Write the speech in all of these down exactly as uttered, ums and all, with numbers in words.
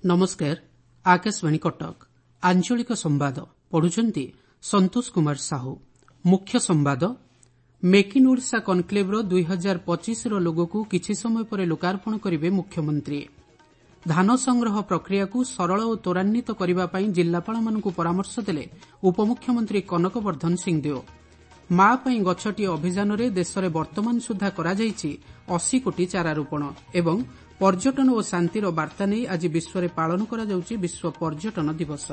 नमस्कार आकाशवाणी कटक आंचलिक संवाद पढ़ुचंती संतोष कुमार साहू। मुख्य संवाद मेक इन ओडिशा कनक्लेवर दुई हजार पच्चीस लोगो को किछि समय पर लोकार्पण करिवे मुख्यमंत्री। धान संग्रह प्रक्रिया को सरल और त्वरान्वित करने पर जिलापालମାନଙ୍କୁ परामर्श देले उपमुख्यमंत्री कनक वर्धन सिंहदेव। मा पई गछटी अभियान रे देश में वर्तमान सुधा करा जायछि अस्सी कोटी चारारोपण एवं पर्यटन और शांतिर वार्ता नहीं आज विश्व में पालन करा जाउछि विश्व पर्यटन दिवस।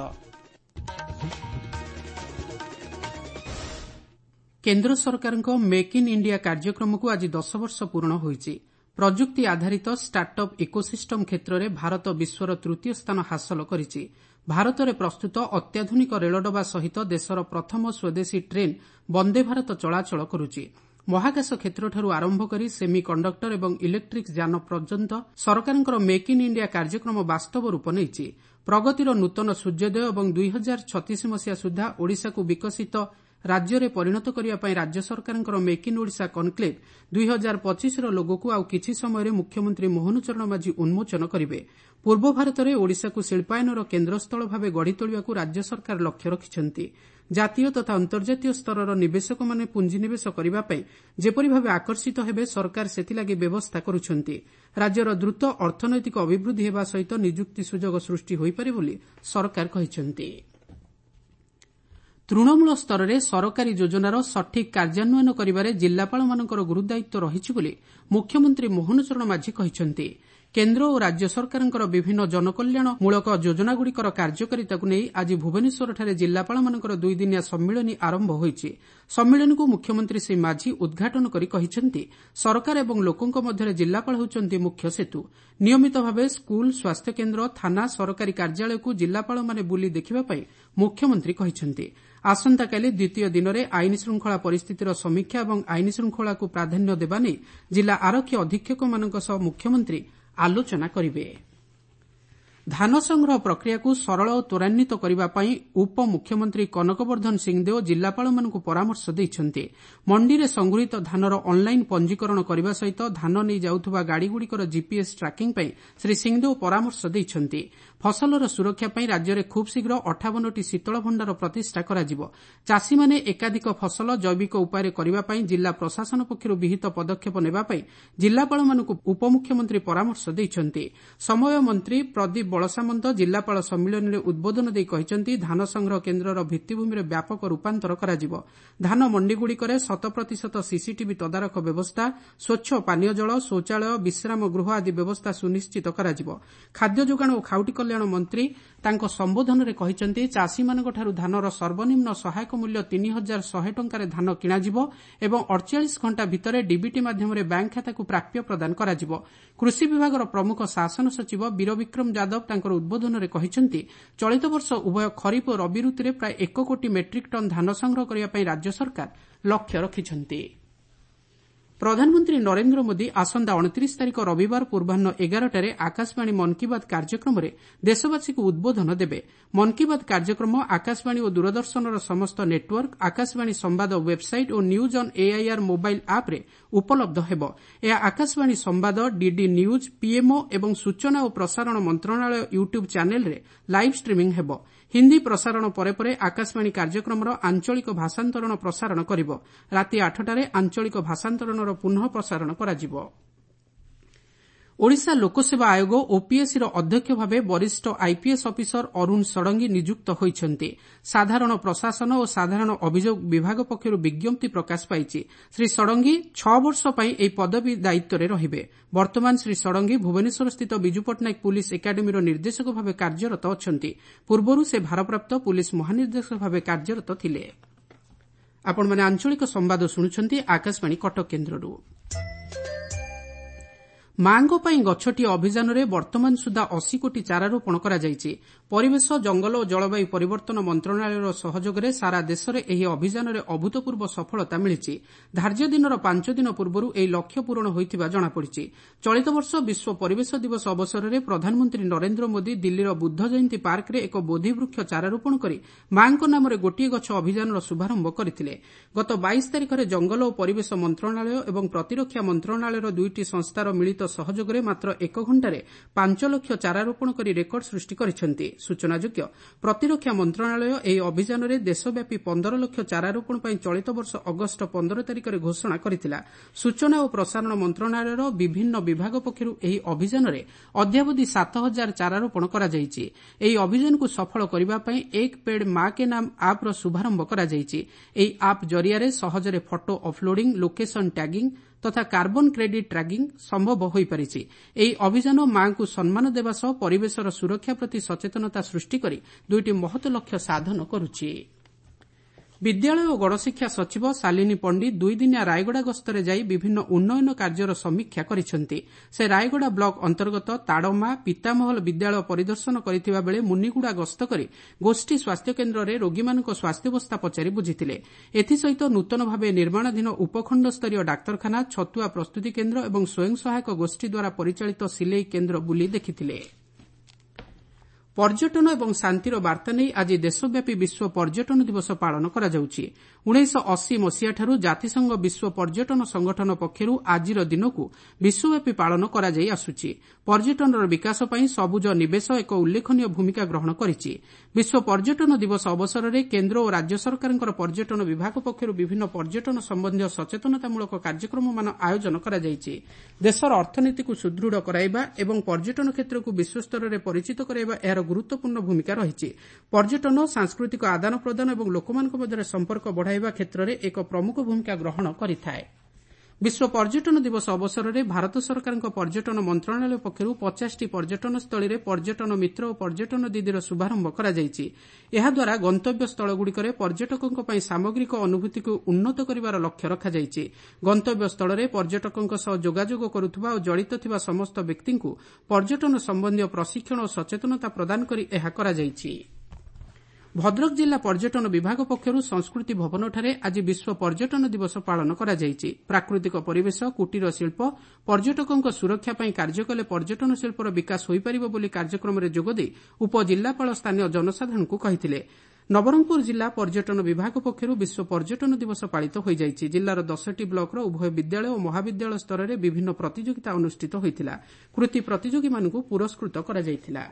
केन्द्र सरकार मेक इन इंडिया कार्यक्रम को आज दस वर्ष पूर्ण होइछि। प्रजुक्ति आधारित स्टार्टअप इकोसिस्टम क्षेत्र में भारत विश्वर तृतीय स्थान हासिल करिछि। भारत में प्रस्तुत अत्याधुनिक रेलडबा सहित देशर प्रथम स्वदेशी ट्रेन वंदे भारत चलाचल करुछि। महाकाश क्षेत्रठारु आरंभ करी सेमी कंडक्टर एवं इलेक्ट्रिक यान पर्यंत सरकारଙ୍କର मेक इन इंडिया कार्यक्रम वास्तव रूप नेइछि। प्रगतिर नूतन सूर्योदय एवं दुई हजार छत्तीस मसीहा सुधा ओडिशा को विकसित राज्य में परिणत करने राज्य सरकार मेक इन ओडिशा कनक्लेव दुई हजार पच्चीस लोगो को आउ किछि समय मुख्यमंत्री मोहन चरण माझी उन्मोचन करिवे। पूर्व भारत में ओडिशा को शिल्पायनर केन्द्रस्थल भाव गढ़ी तोलिया राज्य सरकार लक्ष्य रखिछन्ति। जातीय तथा अंतर्जातीय स्तरर निवेशक माने पुंजीनिवेश करने जेपरि भाव आकर्षित हेबे सरकार सेथिलागि व्यवस्था करुछन्ति। राज्यर द्रुत अर्थनैतिक अभिवृद्धि हेबा सहित नियुक्ति सुजोग सृष्टि होई पारे बोली सरकार कहिछन्ति। तृणमूल स्तर में सरकारी योजनार सठिक कार्यान्वयन करिबारे जिल्लापालमानଙ୍କର गुरुदायित्व रहिछि बोली मुख्यमंत्री मोहन चरण माझी कहिछन्ति। केन्द्र और राज्य सरकारଙ୍କର विभिन्न जनकल्याणमूलक योजनाଗୁଡ଼ିकर कार्यकारिता को नहीं आज भुवनेश्वरଠାରେ जिल्लापालमानଙ୍କର दुई दिनिया सम्मिलनी आरंभ होइछि। सम्मिलनी को मुख्यमंत्री श्री माझी उद्घाटन करी कहिछन्ति सरकार एवं लोकଙ୍କ ମଧ୍ୟରେ जिल्लापाल होउछन्ति मुख्य सेतु। नियमित भावे स्कूल स्वास्थ्य केन्द्र थाना सरकारी कार्यालय को जिल्लापालमाने बुली देखिबा पई मुख्यमंत्री कहिछन्ति। आसंताकाली द्वितीय दिन में आईन श्रृंखला परिस्थितिर समीक्षा और आईन श्रृंखला को प्राधान्य देबा नै जिला आरक्षी अधीक्षक मानक सह मुख्यमंत्री आलोचना करिवे। धान संग्रह प्रक्रिया को सरल और त्वरान्वित करने उपमुख्यमंत्री कनक वर्धन सिंहदेव जिलापालମାନଙ୍କୁ परामर्श दैछन्ति। मंडी में संगृहीत धानर ऑनलाइन पंजीकरण करने सहित धान नहीं जाउथुबा गाड़ीगुड़िकर जीपीएस ट्रैकिंग पर श्री सिंहदेव परामर्श दैछन्ति। फसलर सुरक्षा पर राज्य में खूब शीघ्र अठावन टी शीतल भंडार प्रतिष्ठा कराजिबो। चाषी माने एकाधिक फसल जैविक उपाय करने जिला प्रशासन पक्षरु विहित पदक्षेप नेबापई जिलापालମାନଙ୍କୁ उपमुख्यमंत्री परामर्श दैछन्ति। समय मंत्री प्रदीप बलसामंत जिलापाल सम्मिलन में उद्बोधन देई कहिछन्ति धान संग्रह केन्द्रर भित्तिभूमि में व्यापक रूपांतर कराजिबो। धान मंडीगुड़िकर शत प्रतिशत सीसीटीवी तदारख व्यवस्था स्वच्छ पानीय जल शौचालय विश्राम गृह आदि व्यवस्था सुनिश्चित कराजिबो। खाद्य जोगाण और खाउटी कल्याण मंत्री तांको संबोधन में कहिछन्ति चाषी मानकठारु धानर सर्वनिम्न सहायक मूल्य तीन हजार सौ टंकार धान किणाजिबो एवं अड़तालीस घंटा भितर डीबीटी माध्यम बैंक खाता को प्राप्य प्रदान कराजिबो। कृषि विभागर प्रमुख शासन सचिव वीर विक्रम यादव तांकर उद्बोधन में कहिछन्ति चलित वर्ष उभय खरीफ और रबि ऋतु में प्राय एक कोटी मेट्रिक टन धान संग्रह करने राज्य सरकार लक्ष्य रखिछन्ति। प्रधानमंत्री नरेंद्र मोदी आसंता उनतीस तारिख रविवार पूर्वाह्न एगारटार आकाशवाणी मन की बात कार्यक्रम में देशवासी को उद्बोधन देबे। मन की बात कार्यक्रम आकाशवाणी और दूरदर्शनर समस्त नेटवर्क आकाशवाणी संवाद वेबसाइट और न्यूज ऑन एआईआर मोबाइल आप रे उपलब्ध हेबो। यह आकाशवाणी संवाद डीडी न्यूज पीएमओ एवं सूचना और प्रसारण मंत्रणालय यूट्यूब चैनल रे लाइव स्ट्रीमिंग हेबो। हिंदी प्रसारण परे परे आकाशवाणी कार्यक्रमर आंचलिक भाषांतरण प्रसारण करिबो। राति आठटारे आंचलिक भाषांतरणर पुनः प्रसारण कराजिबो। ओडिशा लोकसेवा आयोग ओपीएससी अध्यक्ष भाव वरिष्ठ आईपीएस अफिसर अरुण षडंगी नियुक्त होइछन्ति। साधारण प्रशासन और साधारण अभियोग विभाग पक्षरु विज्ञप्ति प्रकाश पाइछि। श्री षडंगी छह वर्ष पई एही पदवी दायित्व रे रहिबे। वर्तमान श्री षडंगी भुवनेश्वर स्थित विजु पट्टनायक पुलिस एकाडेमी निर्देशक भाव कार्यरत अछन्ति। पूर्वरु से भारप्राप्त पुलिस महानिर्देशक भाव कार्यरत थिले। आपण माने आंचलिक संवाद सुनुछन्ति आकाशवाणी कटक केन्द्ररू। मांग पई गछटी अभियान रे वर्तमान सुधा अस्सी कोटी चारारोपण करा जायछि। परिवेश जंगल और जलवायु परिवर्तन मंत्रणालयर सहयोग रे सारा देश रे एही अभियान रे अभूतपूर्व सफलता मिलिछि। धार्य दिनर पांच दिन पूर्व एही लक्ष्य पूरण होइथिबा जणा पड़िछि। चलित वर्ष विश्व परिवेश दिवस अवसर में प्रधानमंत्री नरेंद्र मोदी दिल्लीर बुद्ध जयंती पार्क रे एक बोधिवृक्ष चारारोपण करी मांग नाम गोटिए गछ अभियान शुभारंभ करथिले। गत बाईस तारिख रे जंगल और परिवेश मंत्रणालय एवं प्रतिरक्षा मंत्रणालयर दुईटी संस्थार मिलित ମିଳିତ ସହଯୋଗରେ ମାତ୍ର ଏକ ଘଣ୍ଟାରେ ପାଞ୍ଚ ଲକ୍ଷ ଚାରା ରୋପଣ କରି ରେକର୍ଡ ସୃଷ୍ଟି କରିଛନ୍ତି। ସୂଚନାଯୋଗ୍ୟ ପ୍ରତିରକ୍ଷା ମନ୍ତ୍ରଣାଳୟ ଏହି ଅଭିଯାନରେ ଦେଶବ୍ୟାପୀ ପନ୍ଦର ଲକ୍ଷ ଚାରା ରୋପଣ ପାଇଁ ଚଳିତ ବର୍ଷ ଅଗଷ୍ଟ ପନ୍ଦର ତାରିଖରେ ଘୋଷଣା କରିଥିଲା। ସୂଚନା ଓ ପ୍ରସାରଣ ମନ୍ତ୍ରଣାଳୟର ବିଭିନ୍ନ ବିଭାଗ ପକ୍ଷରୁ ଏହି ଅଭିଯାନରେ ଅଦ୍ୟାବଧି ସାତ ହଜାର ଚାରା ରୋପଣ କରାଯାଇଛି। ଏହି ଅଭିଯାନକୁ ସଫଳ କରିବା ପାଇଁ ଏକ ପେଡ୍ ମା କେ ନାମ ଆପ୍ର ଶୁଭାରମ୍ଭ କରାଯାଇଛି। ଏହି ଆପ୍ ଜରିଆରେ ସହଜରେ ଫଟୋ ଅପଲୋଡିଂ, ଲୋକେସନ ଟ୍ୟାଗିଂ ତଥା କାର୍ବନ କ୍ରେଡିଟ୍ ଟ୍ରାକିଂ ସମ୍ଭବ ହୋଇପାରିଛି। ଏହି ଅଭିଯାନ ମାଙ୍କୁ ସମ୍ମାନ ଦେବା ସହ ପରିବେଶର ସୁରକ୍ଷା ପ୍ରତି ସଚେତନତା ସୃଷ୍ଟି କରି ଦୁଇଟି ମହତ ଲକ୍ଷ୍ୟ ସାଧନ କରୁଛି। ବିଦ୍ୟାଳୟ ଓ ଗଣଶିକ୍ଷା ସଚିବ ଶାଲିନୀ ପଣ୍ଡିତ ଦୁଇଦିନିଆ ରାୟଗଡ଼ା ଗସ୍ତରେ ଯାଇ ବିଭିନ୍ନ ଉନ୍ନୟନ କାର୍ଯ୍ୟର ସମୀକ୍ଷା କରିଛନ୍ତି। ସେ ରାୟଗଡ଼ା ବ୍ଲକ ଅନ୍ତର୍ଗତ ତାଡମା ପିତାମହଲ ବିଦ୍ୟାଳୟ ପରିଦର୍ଶନ କରିଥିବା ବେଳେ ମୁନିଗୁଡ଼ା ଗସ୍ତ କରି ଗୋଷ୍ଠୀ ସ୍ୱାସ୍ଥ୍ୟକେନ୍ଦ୍ରରେ ରୋଗୀମାନଙ୍କ ସ୍ୱାସ୍ଥ୍ୟାବସ୍ଥା ପଚାରି ବୁଝିଥିଲେ। ଏଥିସହିତ ନୂତନ ଭାବେ ନିର୍ମାଣାଧୀନ ଉପଖଣ୍ଡସ୍ତରୀୟ ଡାକ୍ତରଖାନା, ଛତୁଆ ପ୍ରସ୍ତୁତି କେନ୍ଦ୍ର ଏବଂ ସ୍ୱୟଂ ସହାୟକ ଗୋଷ୍ଠୀ ଦ୍ୱାରା ପରିଚାଳିତ ସିଲେଇ କେନ୍ଦ୍ର ବୁଲି ଦେଖିଥିଲେ। ପର୍ଯ୍ୟଟନ ଏବଂ ଶାନ୍ତିର ବାର୍ତ୍ତା ନେଇ ଆଜି ଦେଶବ୍ୟାପୀ ବିଶ୍ୱ ପର୍ଯ୍ୟଟନ ଦିବସ ପାଳନ କରାଯାଉଛି। ଉଣେଇଶହ ଅଶୀ ମସିହାଠାରୁ ଜାତିସଂଘ ବିଶ୍ୱ ପର୍ଯ୍ୟଟନ ସଂଗଠନ ପକ୍ଷରୁ ଆଜିର ଦିନକୁ ବିଶ୍ୱବ୍ୟାପୀ ପାଳନ କରାଯାଇ ଆସୁଛି। ପର୍ଯ୍ୟଟନର ବିକାଶ ପାଇଁ ସବୁଜ ନିବେଶ ଏକ ଉଲ୍ଲେଖନୀୟ ଭୂମିକା ଗ୍ରହଣ କରିଛି। ବିଶ୍ୱ ପର୍ଯ୍ୟଟନ ଦିବସ ଅବସରରେ କେନ୍ଦ୍ର ଓ ରାଜ୍ୟ ସରକାରଙ୍କର ପର୍ଯ୍ୟଟନ ବିଭାଗ ପକ୍ଷରୁ ବିଭିନ୍ନ ପର୍ଯ୍ୟଟନ ସମ୍ବନ୍ଧୀୟ ସଚେତନତାମୂଳକ କାର୍ଯ୍ୟକ୍ରମମାନ ଆୟୋଜନ କରାଯାଇଛି। ଦେଶର ଅର୍ଥନୀତିକୁ ସୁଦୃଢ଼ କରାଇବା ଏବଂ ପର୍ଯ୍ୟଟନ କ୍ଷେତ୍ରକୁ ବିଶ୍ୱସ୍ତରରେ ପରିଚିତ କରାଇବା ଏହାର ଗୁରୁତ୍ୱପୂର୍ଣ୍ଣ ଭୂମିକା ରହିଛି। ପର୍ଯ୍ୟଟନ ସାଂସ୍କୃତିକ ଆଦାନ ପ୍ରଦାନ ଏବଂ ଲୋକମାନଙ୍କ ମଧ୍ୟରେ ସମ୍ପର୍କ ବଢ଼ାଇବା କ୍ଷେତ୍ରରେ ଏକ ପ୍ରମୁଖ ଭୂମିକା ଗ୍ରହଣ କରିଥାଏ। ବିଶ୍ୱ ପର୍ଯ୍ୟଟନ ଦିବସ ଅବସରରେ ଭାରତ ସରକାରଙ୍କ ପର୍ଯ୍ୟଟନ ମନ୍ତ୍ରଣାଳୟ ପକ୍ଷରୁ ପଚାଶଟି ପର୍ଯ୍ୟଟନସ୍ଥଳୀରେ ପର୍ଯ୍ୟଟନ ମିତ୍ର ଓ ପର୍ଯ୍ୟଟନ ଦିଦିର ଶୁଭାରମ୍ଭ କରାଯାଇଛି। ଏହାଦ୍ୱାରା ଗନ୍ତବ୍ୟସ୍ଥଳଗୁଡ଼ିକରେ ପର୍ଯ୍ୟଟକଙ୍କ ପାଇଁ ସାମଗ୍ରିକ ଅନୁଭୂତିକୁ ଉନ୍ନତ କରିବାର ଲକ୍ଷ୍ୟ ରଖାଯାଇଛି। ଗନ୍ତବ୍ୟସ୍ଥଳରେ ପର୍ଯ୍ୟଟକଙ୍କ ସହ ଯୋଗାଯୋଗ କରୁଥିବା ଓ ଜଡ଼ିତ ଥିବା ସମସ୍ତ ବ୍ୟକ୍ତିଙ୍କୁ ପର୍ଯ୍ୟଟନ ସମ୍ବନ୍ଧୀୟ ପ୍ରଶିକ୍ଷଣ ଓ ସଚେତନତା ପ୍ରଦାନ କରି ଏହା କରାଯାଇଛି। ଭଦ୍ରକ ଜିଲ୍ଲା ପର୍ଯ୍ୟଟନ ବିଭାଗ ପକ୍ଷରୁ ସଂସ୍କୃତି ଭବନଠାରେ ଆଜି ବିଶ୍ୱ ପର୍ଯ୍ୟଟନ ଦିବସ ପାଳନ କରାଯାଇଛି। ପ୍ରାକୃତିକ ପରିବେଶ, କୁଟୀର ଶିଳ୍ପ, ପର୍ଯ୍ୟଟକଙ୍କ ସୁରକ୍ଷା ପାଇଁ କାର୍ଯ୍ୟ କଲେ ପର୍ଯ୍ୟଟନ ଶିଳ୍ପର ବିକାଶ ହୋଇପାରିବ ବୋଲି କାର୍ଯ୍ୟକ୍ରମରେ ଯୋଗଦେଇ ଉପଜିଲ୍ଲାପାଳ ସ୍ଥାନୀୟ ଜନସାଧାରଣଙ୍କୁ କହିଥିଲେ। ନବରଙ୍ଗପୁର ଜିଲ୍ଲା ପର୍ଯ୍ୟଟନ ବିଭାଗ ପକ୍ଷରୁ ବିଶ୍ୱ ପର୍ଯ୍ୟଟନ ଦିବସ ପାଳିତ ହୋଇଯାଇଛି। ଜିଲ୍ଲାର ଦଶଟି ବ୍ଲକର ଉଭୟ ବିଦ୍ୟାଳୟ ଓ ମହାବିଦ୍ୟାଳୟ ସ୍ତରରେ ବିଭିନ୍ନ ପ୍ରତିଯୋଗିତା ଅନୁଷ୍ଠିତ ହୋଇଥିଲା। କୃତି ପ୍ରତିଯୋଗୀମାନଙ୍କୁ ପୁରସ୍କୃତ କରାଯାଇଥିଲା।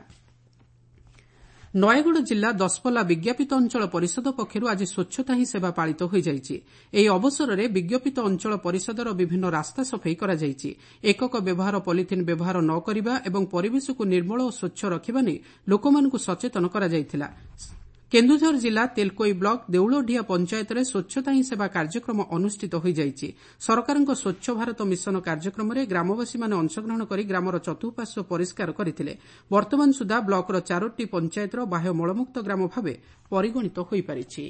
ନୟାଗଡ଼ ଜିଲ୍ଲା ଦଶପଲ୍ଲା ବିଜ୍ଞାପିତ ଅଞ୍ଚଳ ପରିଷଦ ପକ୍ଷରୁ ଆଜି ସ୍ୱଚ୍ଛତା ହିଁ ସେବା ପାଳିତ ହୋଇଯାଇଛି। ଏହି ଅବସରରେ ବିଜ୍ଞାପିତ ଅଞ୍ଚଳ ପରିଷଦର ବିଭିନ୍ନ ରାସ୍ତା ସଫେଇ କରାଯାଇଛି। ଏକକ ବ୍ୟବହାର ପଲିଥିନ୍ ବ୍ୟବହାର ନ କରିବା ଏବଂ ପରିବେଶକୁ ନିର୍ମଳ ଓ ସ୍ୱଚ୍ଛ ରଖିବା ନେଇ ଲୋକମାନଙ୍କୁ ସଚେତନ କରାଯାଇଥିଲା। କେନ୍ଦୁଝର ଜିଲ୍ଲା ତେଲକୋଇ ବ୍ଲକ ଦେଉଳଡିହା ପଞ୍ଚାୟତରେ ସ୍ୱଚ୍ଛତା ହିଁ ସେବା କାର୍ଯ୍ୟକ୍ରମ ଅନୁଷ୍ଠିତ ହୋଇଯାଇଛି। ସରକାରଙ୍କ ସ୍ୱଚ୍ଛ ଭାରତ ମିଶନ କାର୍ଯ୍ୟକ୍ରମରେ ଗ୍ରାମବାସୀମାନେ ଅଂଶଗ୍ରହଣ କରି ଗ୍ରାମର ଚତୁଃପାର୍ଶ୍ୱ ପରିଷ୍କାର କରିଥିଲେ। ବର୍ତ୍ତମାନ ସୁଦ୍ଧା ବ୍ଲକର ଚାରୋଟି ପଞ୍ଚାୟତର ବାହ୍ୟ ମଳମୁକ୍ତ ଗ୍ରାମ ଭାବେ ପରିଗଣିତ ହୋଇପାରିଛି।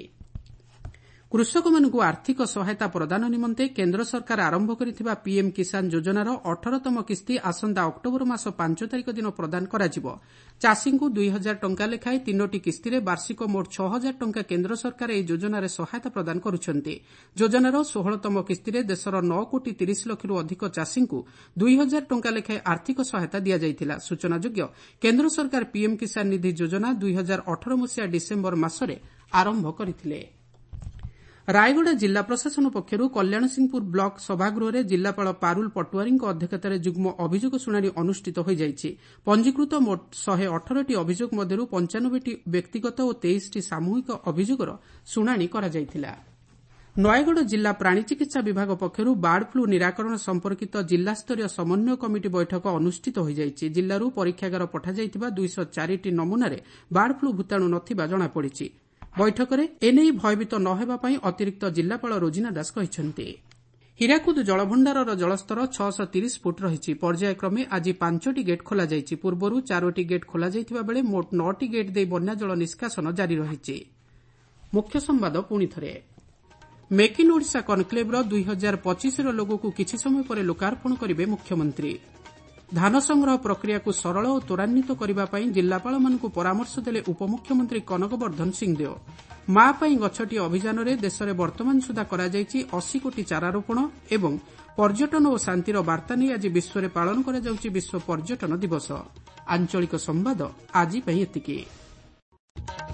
କୃଷକମାନଙ୍କୁ ଆର୍ଥିକ ସହାୟତା ପ୍ରଦାନ ନିମନ୍ତେ କେନ୍ଦ୍ର ସରକାର ଆରମ୍ଭ କରିଥିବା ପିଏମ୍ କିଷାନ ଯୋଜନାର ଅଠରତମ କିସ୍ତି ଆସନ୍ତା ଅକ୍ଟୋବର ମାସ ପାଞ୍ଚ ତାରିଖ ଦିନ ପ୍ରଦାନ କରାଯିବ। ଚାଷୀଙ୍କୁ ଦୁଇ ହଜାର ଟଙ୍କା ଲେଖାଏଁ ତିନୋଟି କିସ୍ତିରେ ବାର୍ଷିକ ମୋଟ ଛଅ ହଜାର ଟଙ୍କା କେନ୍ଦ୍ର ସରକାର ଏହି ଯୋଜନାରେ ସହାୟତା ପ୍ରଦାନ କରୁଛନ୍ତି। ଯୋଜନାର ଷୋହଳତମ କିସ୍ତିରେ ଦେଶର ନଅ କୋଟି ତିରିଶ ଲକ୍ଷରୁ ଅଧିକ ଚାଷୀଙ୍କୁ ଦୁଇ ହଜାର ଟଙ୍କା ଲେଖାଏଁ ଆର୍ଥିକ ସହାୟତା ଦିଆଯାଇଥିଲା। ସୂଚନାଯୋଗ୍ୟ କେନ୍ଦ୍ର ସରକାର ପିଏମ୍ କିଷାନ ନିଧି ଯୋଜନା ଦୁଇ ହଜାର ଅଠର ମସିହା ଡିସେମ୍ବର ମାସରେ ଆରମ୍ଭ କରିଥିଲେ। ରାୟଗଡ଼ା ଜିଲ୍ଲା ପ୍ରଶାସନ ପକ୍ଷରୁ କଲ୍ୟାଣସିଂହପୁର ବ୍ଲକ ସଭାଗୃହରେ ଜିଲ୍ଲାପାଳ ପାରୁଲ ପଟୁଆରୀଙ୍କ ଅଧ୍ୟକ୍ଷତାରେ ଯୁଗ୍ମ ଅଭିଯୋଗ ଶୁଣାଣି ଅନୁଷ୍ଠିତ ହୋଇଯାଇଛି। ପଞ୍ଜୀକୃତ ମୋଟ ଶହେ ଅଠରଟି ଅଭିଯୋଗ ମଧ୍ୟରୁ ପଞ୍ଚାନବେଟି ବ୍ୟକ୍ତିଗତ ଓ ତେଇଶଟି ସାମୂହିକ ଅଭିଯୋଗର ଶୁଣାଣି କରାଯାଇଥିଲା। ନୟାଗଡ଼ ଜିଲ୍ଲା ପ୍ରାଣୀ ଚିକିତ୍ସା ବିଭାଗ ପକ୍ଷରୁ ବାର୍ଡ ଫ୍ଲୁ ନିରାକରଣ ସମ୍ପର୍କିତ ଜିଲ୍ଲାସ୍ତରୀୟ ସମନ୍ୱୟ କମିଟି ବୈଠକ ଅନୁଷ୍ଠିତ ହୋଇଯାଇଛି। ଜିଲ୍ଲାରୁ ପରୀକ୍ଷାଗାର ପଠାଯାଇଥିବା ଦୁଇଶହ ଚାରିଟି ନମୁନାରେ ବାର୍ଡ ଫ୍ଲୁ ଭୂତାଣୁ ନଥିବା ଜଣାପଡ଼ିଛି। ବୈଠକରେ ଏନେଇ ଭୟଭୀତ ନ ହେବା ପାଇଁ ଅତିରିକ୍ତ ଜିଲ୍ଲାପାଳ ରୋଜିନା ଦାସ କହିଛନ୍ତି। ହୀରାକୁଦ ଜଳଭଣ୍ଡାରର ଜଳସ୍ତର ଛଅଶହ ତିରିଶ ଫୁଟ ରହିଛି। ପର୍ଯ୍ୟାୟକ୍ରମେ ଆଜି ପାଞ୍ଚଟି ଗେଟ୍ ଖୋଲାଯାଇଛି। ପୂର୍ବରୁ ଚାରୋଟି ଗେଟ୍ ଖୋଲାଯାଇଥିବା ବେଳେ ମୋଟ ନଅଟି ଗେଟ୍ ଦେଇ ବନ୍ୟାଜଳ ନିଷ୍କାସନ ଜାରି ରହିଛି। ମୁଖ୍ୟ ସମ୍ବାଦ ପୁଣିଥରେ ମେକ୍ ଇନ୍ ଓଡ଼ିଶା କନକ୍ଲେଭର ଦୁଇ ହଜାର ପଚିଶର ଲୋଗୋକୁ କିଛି ସମୟ ପରେ ଲୋକାର୍ପଣ କରିବେ ମୁଖ୍ୟମନ୍ତ୍ରୀ। ଧାନ ସଂଗ୍ରହ ପ୍ରକ୍ରିୟାକୁ ସରଳ ଓ ତ୍ୱରାନ୍ୱିତ କରିବା ପାଇଁ ଜିଲ୍ଲାପାଳମାନଙ୍କୁ ପରାମର୍ଶ ଦେଲେ ଉପମୁଖ୍ୟମନ୍ତ୍ରୀ କନକବର୍ଦ୍ଧନ ସିଂହଦେଓ। ମା ପାଇଁ ଗଛଟି ଅଭିଯାନରେ ଦେଶରେ ବର୍ତ୍ତମାନ ସୁଦ୍ଧା କରାଯାଇଛି ଅଶୀ କୋଟି ଚାରା ରୋପଣ ଏବଂ ପର୍ଯ୍ୟଟନ ଓ ଶାନ୍ତିର ବାର୍ତ୍ତା ନେଇ ଆଜି ବିଶ୍ୱରେ ପାଳନ କରାଯାଉଛି ବିଶ୍ୱ ପର୍ଯ୍ୟଟନ ଦିବସ। ଆଞ୍ଚଳିକ ସମ୍ବାଦ ଆଜି ପାଇଁ ଏତିକି।